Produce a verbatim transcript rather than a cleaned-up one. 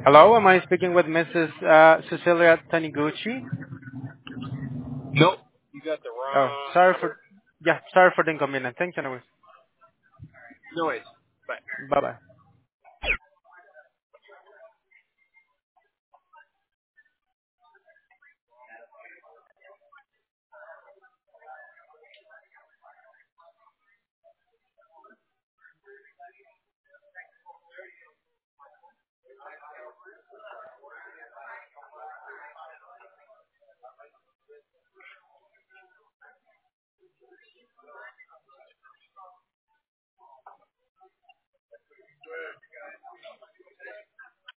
Hello, am I speaking with Missus Uh, Cecilia Taniguchi? Nope, you got the Oh, wrong sorry number. for, yeah, sorry for the inconvenience. Thanks anyways. No worries. Bye. Bye bye.